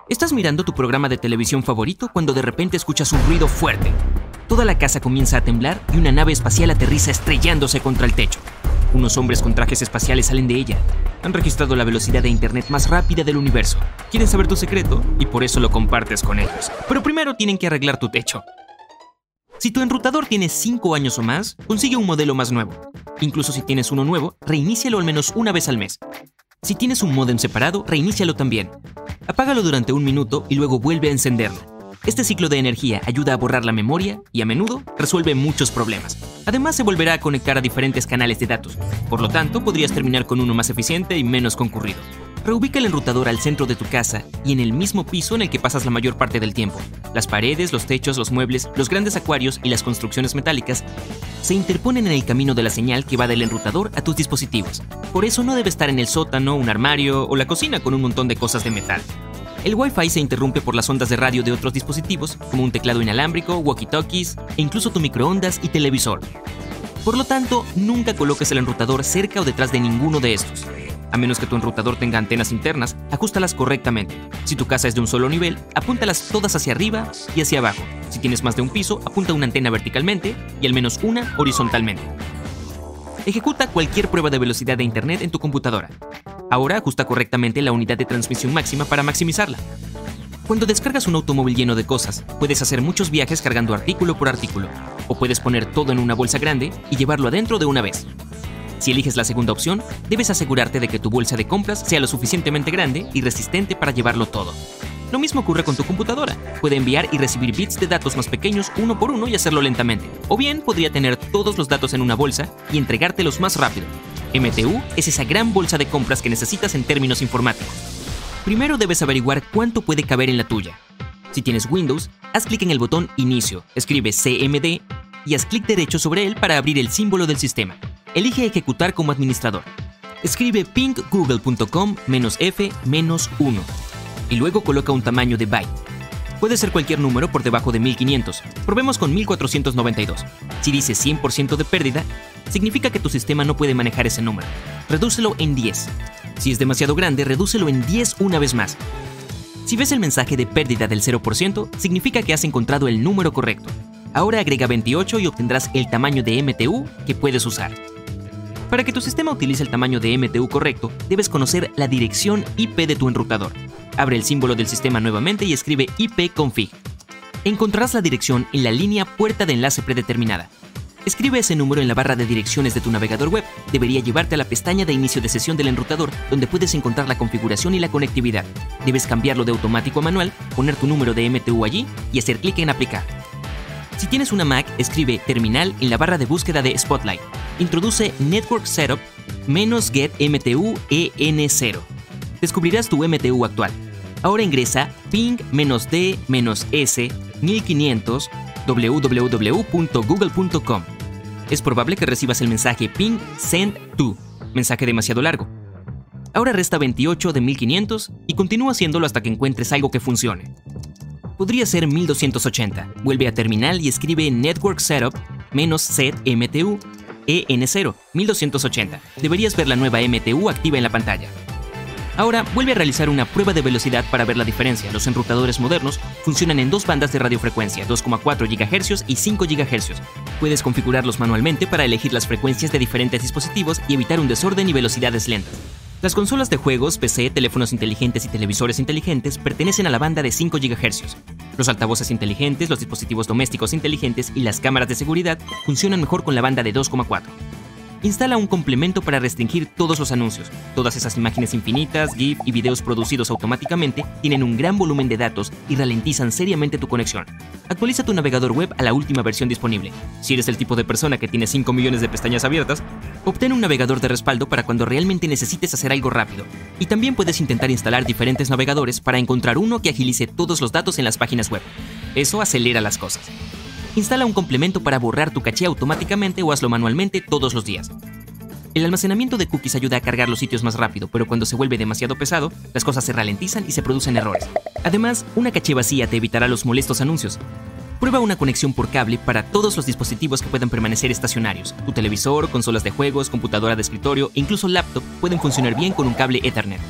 Estás mirando tu programa de televisión favorito cuando de repente escuchas un ruido fuerte. Toda la casa comienza a temblar y una nave espacial aterriza estrellándose contra el techo. Unos hombres con trajes espaciales salen de ella. Han registrado la velocidad de internet más rápida del universo. Quieren saber tu secreto y por eso lo compartes con ellos. Pero primero tienen que arreglar tu techo. Si tu enrutador tiene 5 años o más, consigue un modelo más nuevo. Incluso si tienes uno nuevo, reinícialo al menos una vez al mes. Si tienes un módem separado, reinícialo también. Apágalo durante 1 minuto y luego vuelve a encenderlo. Este ciclo de energía ayuda a borrar la memoria y a menudo resuelve muchos problemas. Además, se volverá a conectar a diferentes canales de datos. Por lo tanto, podrías terminar con uno más eficiente y menos concurrido. Reubica el enrutador al centro de tu casa y en el mismo piso en el que pasas la mayor parte del tiempo. Las paredes, los techos, los muebles, los grandes acuarios y las construcciones metálicas se interponen en el camino de la señal que va del enrutador a tus dispositivos. Por eso no debe estar en el sótano, un armario o la cocina con un montón de cosas de metal. El Wi-Fi se interrumpe por las ondas de radio de otros dispositivos, como un teclado inalámbrico, walkie-talkies e incluso tu microondas y televisor. Por lo tanto, nunca coloques el enrutador cerca o detrás de ninguno de estos. A menos que tu enrutador tenga antenas internas, ajustalas correctamente. Si tu casa es de un solo nivel, apúntalas todas hacia arriba y hacia abajo. Si tienes más de un piso, apunta una antena verticalmente y al menos una horizontalmente. Ejecuta cualquier prueba de velocidad de internet en tu computadora. Ahora ajusta correctamente la unidad de transmisión máxima para maximizarla. Cuando descargas un automóvil lleno de cosas, puedes hacer muchos viajes cargando artículo por artículo, o puedes poner todo en una bolsa grande y llevarlo adentro de una vez. Si eliges la segunda opción, debes asegurarte de que tu bolsa de compras sea lo suficientemente grande y resistente para llevarlo todo. Lo mismo ocurre con tu computadora. Puede enviar y recibir bits de datos más pequeños uno por uno y hacerlo lentamente. O bien podría tener todos los datos en una bolsa y entregártelos más rápido. MTU es esa gran bolsa de compras que necesitas en términos informáticos. Primero debes averiguar cuánto puede caber en la tuya. Si tienes Windows, haz clic en el botón Inicio, escribe CMD y haz clic derecho sobre él para abrir el símbolo del sistema. Elige Ejecutar como administrador. Escribe ping google.com-f-1 y luego coloca un tamaño de byte. Puede ser cualquier número por debajo de 1500. Probemos con 1492. Si dice 100% de pérdida, significa que tu sistema no puede manejar ese número. Redúcelo en 10. Si es demasiado grande, redúcelo en 10 una vez más. Si ves el mensaje de pérdida del 0%, significa que has encontrado el número correcto. Ahora agrega 28 y obtendrás el tamaño de MTU que puedes usar. Para que tu sistema utilice el tamaño de MTU correcto, debes conocer la dirección IP de tu enrutador. Abre el símbolo del sistema nuevamente y escribe ipconfig. Encontrarás la dirección en la línea puerta de enlace predeterminada. Escribe ese número en la barra de direcciones de tu navegador web. Debería llevarte a la pestaña de inicio de sesión del enrutador, donde puedes encontrar la configuración y la conectividad. Debes cambiarlo de automático a manual, poner tu número de MTU allí y hacer clic en aplicar. Si tienes una Mac, escribe terminal en la barra de búsqueda de Spotlight. Introduce Network Setup -get MTU EN0. Descubrirás tu MTU actual. Ahora ingresa ping-d-s 1500 www.google.com. Es probable que recibas el mensaje ping send to, mensaje demasiado largo. Ahora resta 28 de 1500 y continúa haciéndolo hasta que encuentres algo que funcione. Podría ser 1280. Vuelve a terminal y escribe Network Setup -set MTU EN0 1280. Deberías ver la nueva MTU activa en la pantalla. Ahora vuelve a realizar una prueba de velocidad para ver la diferencia. Los enrutadores modernos funcionan en 2 bandas de radiofrecuencia, 2,4 GHz y 5 GHz. Puedes configurarlos manualmente para elegir las frecuencias de diferentes dispositivos y evitar un desorden y velocidades lentas. Las consolas de juegos, PC, teléfonos inteligentes y televisores inteligentes pertenecen a la banda de 5 GHz. Los altavoces inteligentes, los dispositivos domésticos inteligentes y las cámaras de seguridad funcionan mejor con la banda de 2,4. Instala un complemento para restringir todos los anuncios. Todas esas imágenes infinitas, GIF y videos producidos automáticamente tienen un gran volumen de datos y ralentizan seriamente tu conexión. Actualiza tu navegador web a la última versión disponible. Si eres el tipo de persona que tiene 5 millones de pestañas abiertas, obtén un navegador de respaldo para cuando realmente necesites hacer algo rápido. Y también puedes intentar instalar diferentes navegadores para encontrar uno que agilice todos los datos en las páginas web. Eso acelera las cosas. Instala un complemento para borrar tu caché automáticamente o hazlo manualmente todos los días. El almacenamiento de cookies ayuda a cargar los sitios más rápido, pero cuando se vuelve demasiado pesado, las cosas se ralentizan y se producen errores. Además, una caché vacía te evitará los molestos anuncios. Prueba una conexión por cable para todos los dispositivos que puedan permanecer estacionarios. Tu televisor, consolas de juegos, computadora de escritorio e incluso laptop pueden funcionar bien con un cable Ethernet.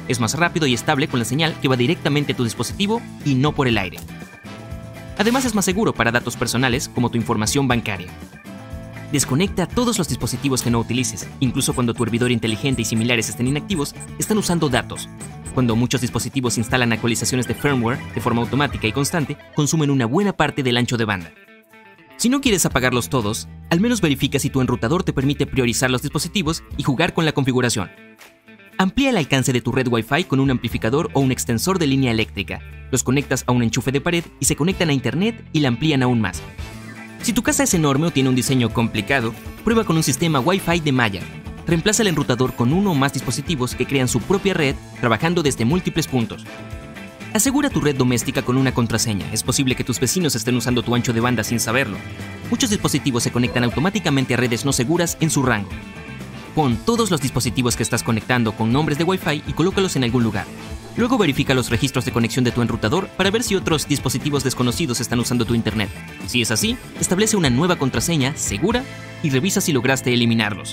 Es más rápido y estable con la señal que va directamente a tu dispositivo y no por el aire. Además es más seguro para datos personales como tu información bancaria. Desconecta todos los dispositivos que no utilices, incluso cuando tu hervidor inteligente y similares estén inactivos, están usando datos. Cuando muchos dispositivos instalan actualizaciones de firmware de forma automática y constante, consumen una buena parte del ancho de banda. Si no quieres apagarlos todos, al menos verifica si tu enrutador te permite priorizar los dispositivos y jugar con la configuración. Amplía el alcance de tu red Wi-Fi con un amplificador o un extensor de línea eléctrica. Los conectas a un enchufe de pared y se conectan a internet y la amplían aún más. Si tu casa es enorme o tiene un diseño complicado, prueba con un sistema Wi-Fi de malla. Reemplaza el enrutador con uno o más dispositivos que crean su propia red trabajando desde múltiples puntos. Asegura tu red doméstica con una contraseña. Es posible que tus vecinos estén usando tu ancho de banda sin saberlo. Muchos dispositivos se conectan automáticamente a redes no seguras en su rango. Pon todos los dispositivos que estás conectando con nombres de Wi-Fi y colócalos en algún lugar. Luego verifica los registros de conexión de tu enrutador para ver si otros dispositivos desconocidos están usando tu internet. Si es así, establece una nueva contraseña segura y revisa si lograste eliminarlos.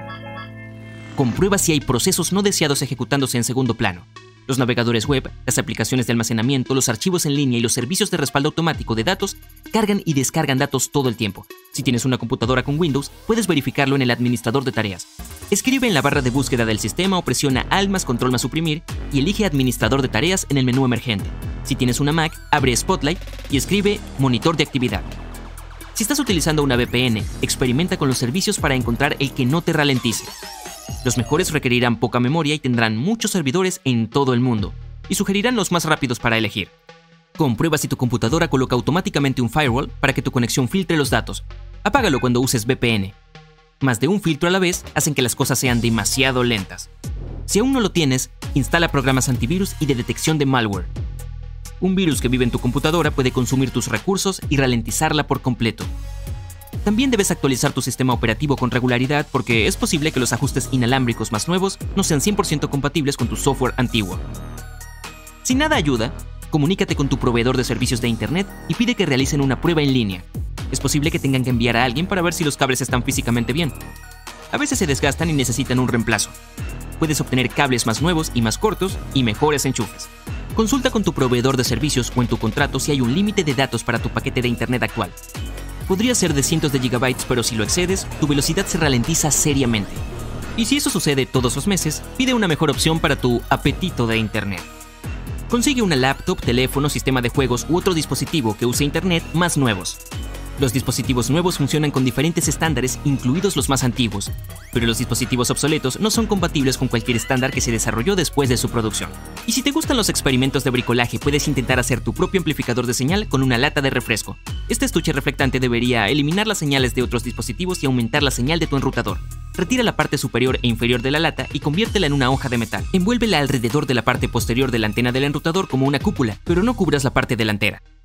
Comprueba si hay procesos no deseados ejecutándose en segundo plano. Los navegadores web, las aplicaciones de almacenamiento, los archivos en línea y los servicios de respaldo automático de datos cargan y descargan datos todo el tiempo. Si tienes una computadora con Windows, puedes verificarlo en el administrador de tareas. Escribe en la barra de búsqueda del sistema o presiona Alt+Control+Suprimir y elige Administrador de tareas en el menú emergente. Si tienes una Mac, abre Spotlight y escribe Monitor de actividad. Si estás utilizando una VPN, experimenta con los servicios para encontrar el que no te ralentice. Los mejores requerirán poca memoria y tendrán muchos servidores en todo el mundo, y sugerirán los más rápidos para elegir. Comprueba si tu computadora coloca automáticamente un firewall para que tu conexión filtre los datos. Apágalo cuando uses VPN. Más de un filtro a la vez hacen que las cosas sean demasiado lentas. Si aún no lo tienes, instala programas antivirus y de detección de malware. Un virus que vive en tu computadora puede consumir tus recursos y ralentizarla por completo. También debes actualizar tu sistema operativo con regularidad porque es posible que los ajustes inalámbricos más nuevos no sean 100% compatibles con tu software antiguo. Si nada ayuda, comunícate con tu proveedor de servicios de Internet y pide que realicen una prueba en línea. Es posible que tengan que enviar a alguien para ver si los cables están físicamente bien. A veces se desgastan y necesitan un reemplazo. Puedes obtener cables más nuevos y más cortos y mejores enchufes. Consulta con tu proveedor de servicios o en tu contrato si hay un límite de datos para tu paquete de Internet actual. Podría ser de cientos de gigabytes, pero si lo excedes, tu velocidad se ralentiza seriamente. Y si eso sucede todos los meses, pide una mejor opción para tu apetito de Internet. Consigue una laptop, teléfono, sistema de juegos u otro dispositivo que use Internet más nuevos. Los dispositivos nuevos funcionan con diferentes estándares, incluidos los más antiguos, pero los dispositivos obsoletos no son compatibles con cualquier estándar que se desarrolló después de su producción. Y si te gustan los experimentos de bricolaje, puedes intentar hacer tu propio amplificador de señal con una lata de refresco. Este estuche reflectante debería eliminar las señales de otros dispositivos y aumentar la señal de tu enrutador. Retira la parte superior e inferior de la lata y conviértela en una hoja de metal. Envuélvela alrededor de la parte posterior de la antena del enrutador como una cúpula, pero no cubras la parte delantera.